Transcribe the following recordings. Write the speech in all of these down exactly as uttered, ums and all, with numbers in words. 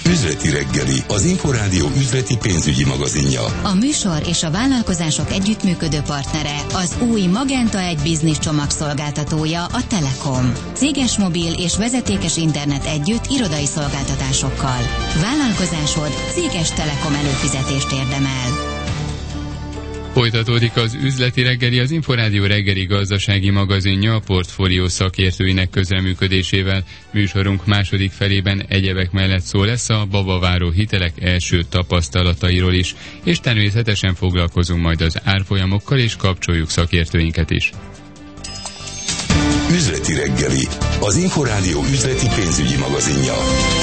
Üzleti reggeli, az Inforádió üzleti pénzügyi magazinja. A műsor és a vállalkozások együttműködő partnere az új Magenta egy Business csomagszolgáltatója, a Telekom. Céges mobil és vezetékes internet együtt irodai szolgáltatásokkal. Vállalkozásod céges Telekom előfizetést érdemel. Folytatódik az üzleti reggeli, az Inforádió reggeli gazdasági magazinja a portfólió szakértőinek közreműködésével. Műsorunk második felében egyebek mellett szó lesz a babaváró hitelek első tapasztalatairól is, és természetesen foglalkozunk majd az árfolyamokkal, és kapcsoljuk szakértőinket is. Üzleti reggeli, az Inforádió üzleti pénzügyi magazinja.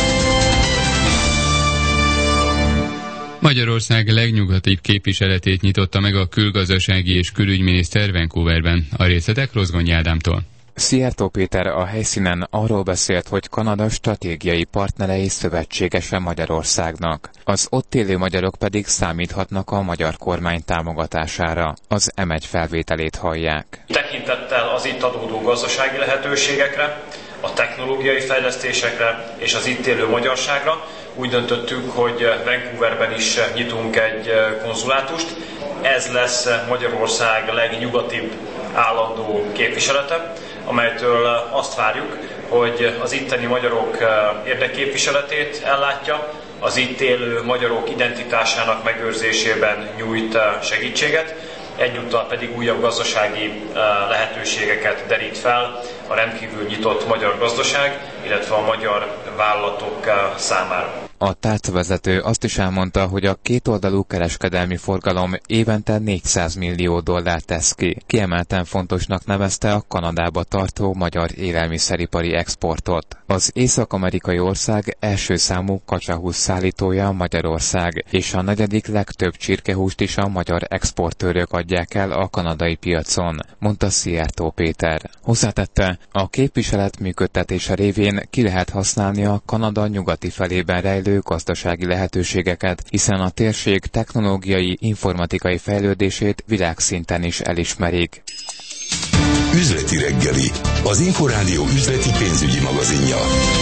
Magyarország legnyugatibb képviseletét nyitotta meg a külgazdasági és külügyminiszter Vancouverben. A részletek Rozgonyi Ádámtól. Szijjártó Péter a helyszínen arról beszélt, hogy Kanada stratégiai partnerei szövetségese Magyarországnak. Az ott élő magyarok pedig számíthatnak a magyar kormány támogatására. Az em egy felvételét hallják. Tekintettel az itt adódó gazdasági lehetőségekre, a technológiai fejlesztésekre és az itt élő magyarságra úgy döntöttük, hogy Vancouverben is nyitunk egy konzulátust. Ez lesz Magyarország legnyugatibb állandó képviselete, amelytől azt várjuk, hogy az itteni magyarok érdekképviseletét ellátja, az itt élő magyarok identitásának megőrzésében nyújt segítséget, egyúttal pedig újabb gazdasági lehetőségeket derít fel a rendkívül nyitott magyar gazdaság, illetve a magyar vállalatok számára. A tárcavezető azt is elmondta, hogy a kétoldalú kereskedelmi forgalom évente négyszáz millió dollár tesz ki. Kiemelten fontosnak nevezte a Kanadába tartó magyar élelmiszeripari exportot. Az észak-amerikai ország első számú kacsahús szállítója Magyarország, és a negyedik legtöbb csirkehúst is a magyar exportőrök adják el a kanadai piacon, mondta Szijjártó Péter. Hozzátette, a képviselet működtetése révén ki lehet használni a Kanada nyugati felében rejlő gazdasági lehetőségeket, hiszen a térség technológiai, informatikai fejlődését világszinten is elismerik. Üzleti reggeli, az Inforádió üzleti pénzügyi magazinja.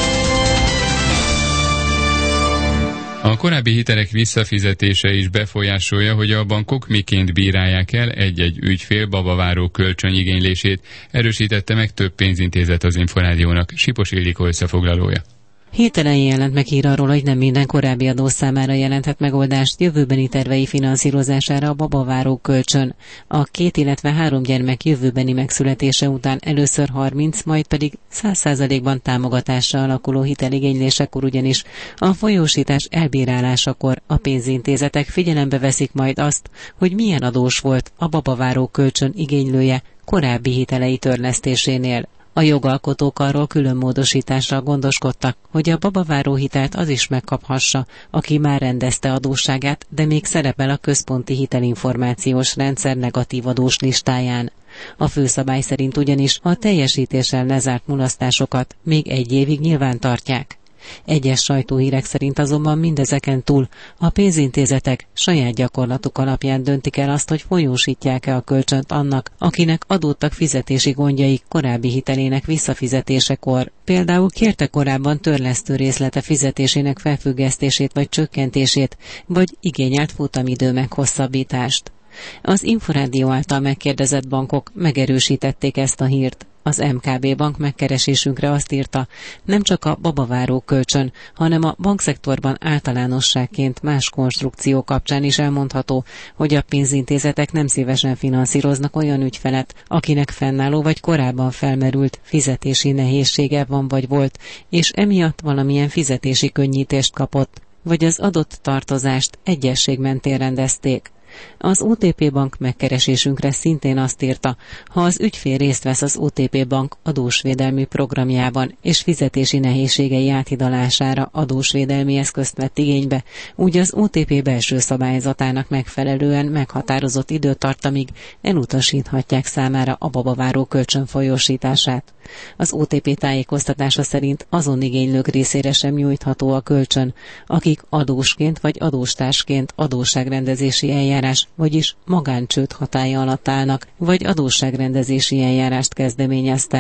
A korábbi hitelek visszafizetése is befolyásolja, hogy a bankok miként bírálják el egy-egy ügyfél babaváró kölcsönigénylését, erősítette meg több pénzintézet az Inforádiónak. Sipos Ildikó összefoglalója. Hét elején jelent meg hír arról, hogy nem minden korábbi adó számára jelenthet megoldást jövőbeni tervei finanszírozására a babaváró kölcsön. A két, illetve három gyermek jövőbeni megszületése után először harminc, majd pedig száz százalékban támogatásra alakuló hiteligénylésekor ugyanis a folyósítás elbírálásakor a pénzintézetek figyelembe veszik majd azt, hogy milyen adós volt a babaváró kölcsön igénylője korábbi hitelei törlesztésénél. A jogalkotók arról külön módosításra gondoskodtak, hogy a babaváró hitelt az is megkaphassa, aki már rendezte adósságát, de még szerepel a központi hitelinformációs rendszer negatív adós listáján. A főszabály szerint ugyanis a teljesítéssel lezárt mulasztásokat még egy évig nyilván tartják. Egyes sajtóhírek szerint azonban mindezeken túl a pénzintézetek saját gyakorlatuk alapján döntik el azt, hogy folyósítják-e a kölcsönt annak, akinek adódtak fizetési gondjai korábbi hitelének visszafizetésekor. Például kérte korábban törlesztő részlete fizetésének felfüggesztését vagy csökkentését, vagy igényelt futamidő meghosszabbítást. Az Inforádió által megkérdezett bankok megerősítették ezt a hírt. Az em ká bé bank megkeresésünkre azt írta, nem csak a babaváró kölcsön, hanem a bankszektorban általánosságként más konstrukció kapcsán is elmondható, hogy a pénzintézetek nem szívesen finanszíroznak olyan ügyfelet, akinek fennálló vagy korábban felmerült fizetési nehézsége van vagy volt, és emiatt valamilyen fizetési könnyítést kapott, vagy az adott tartozást egyesség mentén rendezték. Az o té pé Bank megkeresésünkre szintén azt írta, ha az ügyfél részt vesz az o té pé Bank adósvédelmi programjában és fizetési nehézségei áthidalására adósvédelmi eszközt vett igénybe, úgy az o té pé belső szabályzatának megfelelően meghatározott időtartamig elutasíthatják számára a babaváró kölcsön folyósítását. Az o té pé tájékoztatása szerint azon igénylők részére sem nyújtható a kölcsön, akik adósként vagy adóstársként adósságrendezési eljárás, vagyis magáncsőd hatálya alatt állnak, vagy adósságrendezési eljárást kezdeményeztek.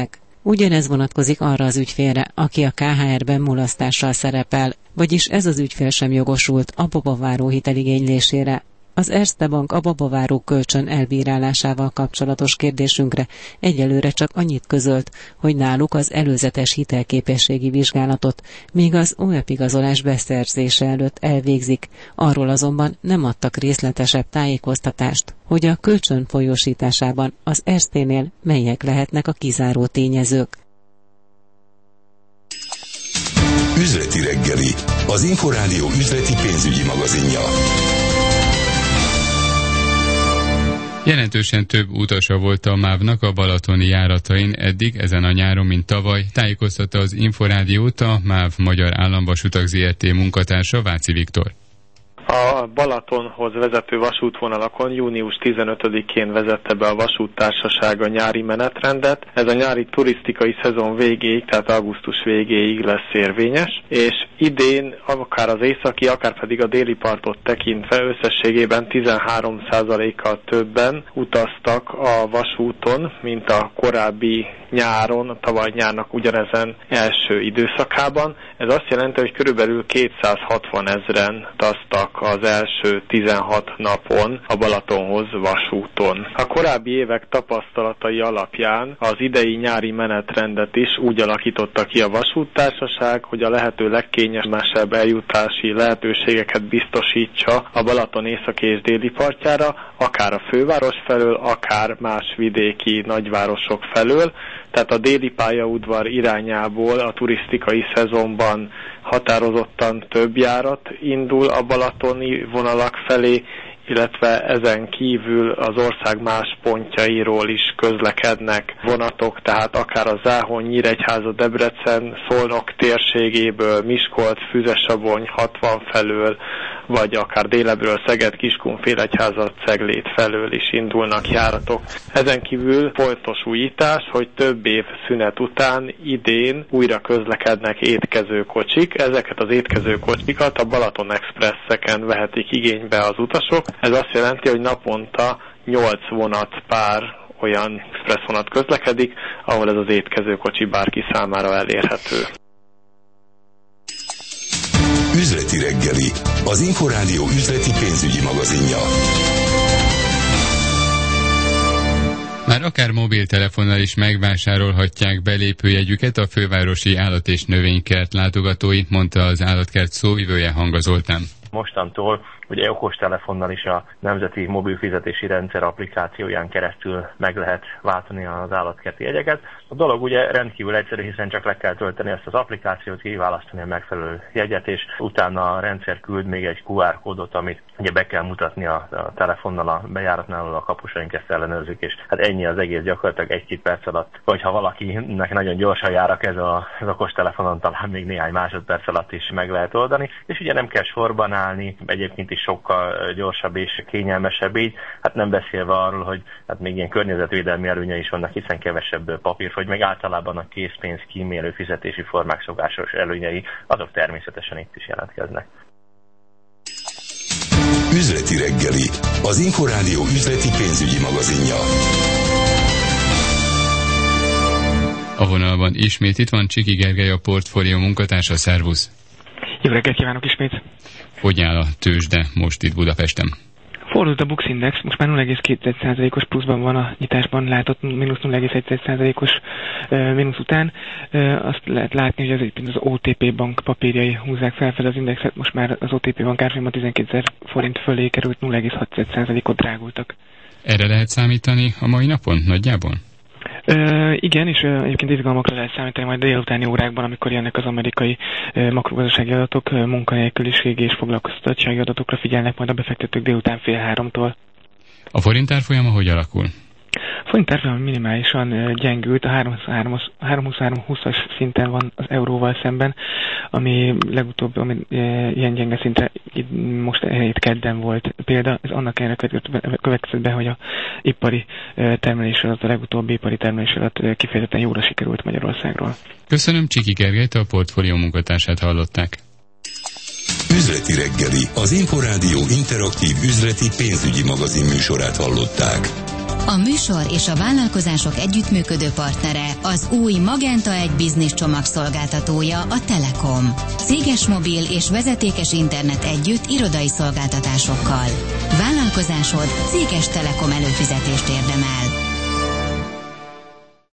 Ugyanez vonatkozik arra az ügyfélre, aki a ká há er-ben mulasztással szerepel, vagyis ez az ügyfél sem jogosult a babaváró hiteligénylésére. Az Erste Bank a babaváró kölcsön elbírálásával kapcsolatos kérdésünkre egyelőre csak annyit közölt, hogy náluk az előzetes hitelképességi vizsgálatot még az o e pé igazolás beszerzése előtt elvégzik, arról azonban nem adtak részletesebb tájékoztatást, hogy a kölcsön folyósításában az Ersténél melyek lehetnek a kizáró tényezők. Üzleti reggeli, az Inforádió üzleti pénzügyi magazinja. Jelentősen több utasa volt a mávnak a balatoni járatain eddig ezen a nyáron, mint tavaly, tájékoztatta az Inforádiót a MÁV Magyar Államvasutak zé er té munkatársa, Váci Viktor. A Balatonhoz vezető vasútvonalakon június tizenötödikén vezette be a vasúttársaság a nyári menetrendet. Ez a nyári turisztikai szezon végéig, tehát augusztus végéig lesz érvényes, és idén akár az északi, akár pedig a déli partot tekintve összességében tizenhárom százalékkal többen utaztak a vasúton, mint a korábbi nyáron, a tavaly nyárnak ugyanezen első időszakában. Ez azt jelenti, hogy körülbelül kétszázhatvan ezren utaztak az első tizenhat napon a Balatonhoz vasúton. A korábbi évek tapasztalatai alapján az idei nyári menetrendet is úgy alakította ki a vasúttársaság, hogy a lehető legkényelmesebb eljutási lehetőségeket biztosítsa a Balaton északi és déli partjára, akár a főváros felől, akár más vidéki nagyvárosok felől. Tehát a déli pályaudvar irányából a turisztikai szezonban határozottan több járat indul a balatoni vonalak felé, illetve ezen kívül az ország más pontjairól is közlekednek vonatok, tehát akár a Záhony, Nyíregyháza, Debrecen, Szolnok térségéből, Miskolc, Füzesabony, hatvan felől, vagy akár délebbről Szeged, Kiskun, Félegyháza, Ceglét felől is indulnak járatok. Ezen kívül fontos újítás, hogy több év szünet után idén újra közlekednek étkezőkocsik. Ezeket az étkezőkocsikat a Balaton Expresseken vehetik igénybe az utasok. Ez azt jelenti, hogy naponta nyolc vonat pár olyan express vonat közlekedik, ahol ez az étkezőkocsi bárki számára elérhető. Üzleti reggeli, az Inforádió üzleti pénzügyi magazinja. Már akár mobiltelefonnal is megvásárolhatják belépőjegyüket a fővárosi állat- és növénykert látogatói, mondta az állatkert szóvivője, Hanga Zoltán. Mostantól ugye okostelefonnal is a Nemzeti Mobilfizetési Rendszer applikációján keresztül meg lehet váltani az állatkerti jegyeket. A dolog ugye rendkívül egyszerű, hiszen csak le kell tölteni ezt az applikációt, kiválasztani a megfelelő jegyet, és utána a rendszer küld még egy kú ár kódot, amit ugye be kell mutatni a, a telefonnal a bejáratnál, a kapusaink ezt ellenőrzik, és hát ennyi az egész, gyakorlatilag egy-két perc alatt, hogyha valakinek nagyon gyorsan jár a keze az okostelefonon, talán még néhány másodperc alatt is meg lehet oldani, és ugye nem kell sorban állni, egyébként is sokkal gyorsabb és kényelmesebb így, hát nem beszélve arról, hogy hát még ilyen környezetvédelmi előnyei is vannak, hiszen kevesebb papírfogy, meg általában a készpénz kímélő fizetési formák szokásos előnyei, azok természetesen itt is jelentkeznek. Üzleti reggeli, az Inforádió üzleti pénzügyi magazinja. A vonalban ismét itt van Csiki Gergely, a Portfólió munkatársa, szervusz! Jó reggelt kívánok ismét! Hogy áll a tőzsde most itt Budapesten? Fordult a Bux Index, most már nulla egész két százalékos pluszban van a nyitásban, látott mínusz nulla egész egy százalékos uh, mínusz után. Uh, azt lehet látni, hogy az, az o té pé bank papírjai húzzák felfelé az indexet, most már az o té pé bank árfolyama tizenkétezer forint fölé került, nulla egész hat százalékot drágultak. Erre lehet számítani a mai napon nagyjából? Uh, igen, és uh, egyébként izgalmakra lehet számítani majd délutáni órákban, amikor jönnek az amerikai uh, makrogazdasági adatok, uh, munkanélküliségi és foglalkoztatottsági adatokra figyelnek majd a befektetők délután fél háromtól. A forint árfolyama hogy alakul? A forint árfolyama minimálisan uh, gyengült, a három huszonhárom húszas szinten van az euróval szemben, ami legutóbb ami, uh, ilyen gyenge szintre most hét kedden volt példa. Ez annak ellenére következett be, hogy a ipari uh, termelés alatt, a legutóbbi ipari termelés alatt uh, kifejezetten jóra sikerült Magyarországról. Köszönöm, Csiki Gergelyt, a Portfólió munkatársát hallották. Üzleti reggeli, az Inforádió interaktív üzleti pénzügyi magazin műsorát hallották. A műsor és a vállalkozások együttműködő partnere az új Magenta egy Business csomagszolgáltatója, a Telekom. Céges mobil és vezetékes internet együtt irodai szolgáltatásokkal. Vállalkozásod céges Telekom előfizetést érdemel.